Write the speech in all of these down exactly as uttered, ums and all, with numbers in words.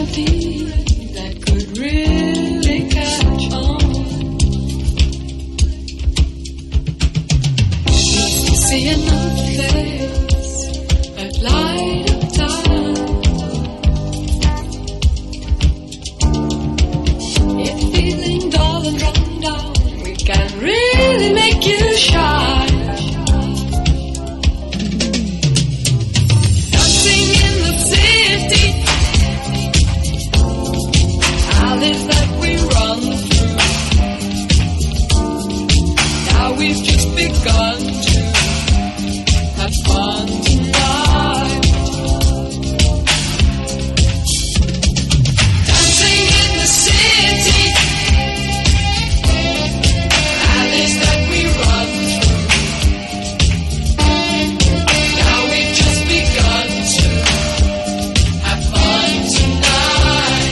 melody that could really catch on. See another place at light of time. If feeling dull and run down, we can really make you shine. Dancing in the city, alleys that we run through. Now we've just begun to have fun tonight. Dancing in the city, alleys that we run through. Now we've just begun to have fun tonight.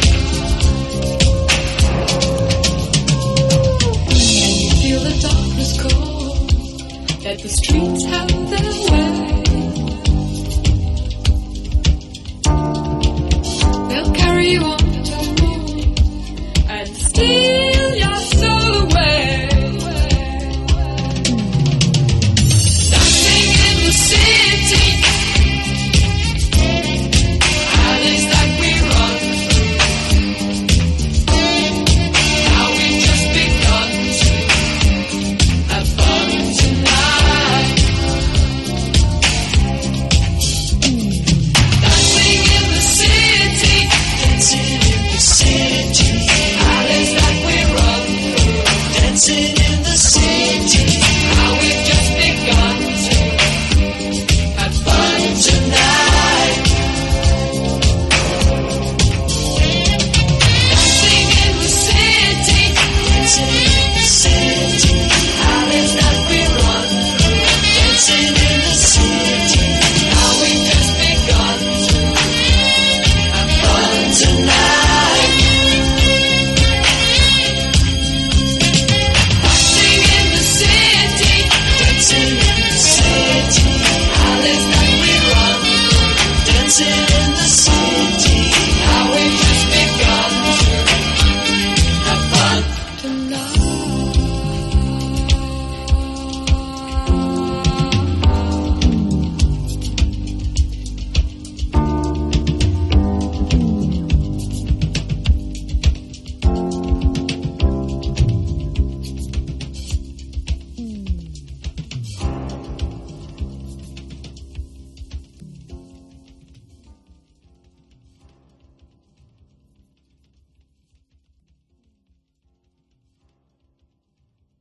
Can you feel the darkness cold? Let the streets have their way. They'll carry you on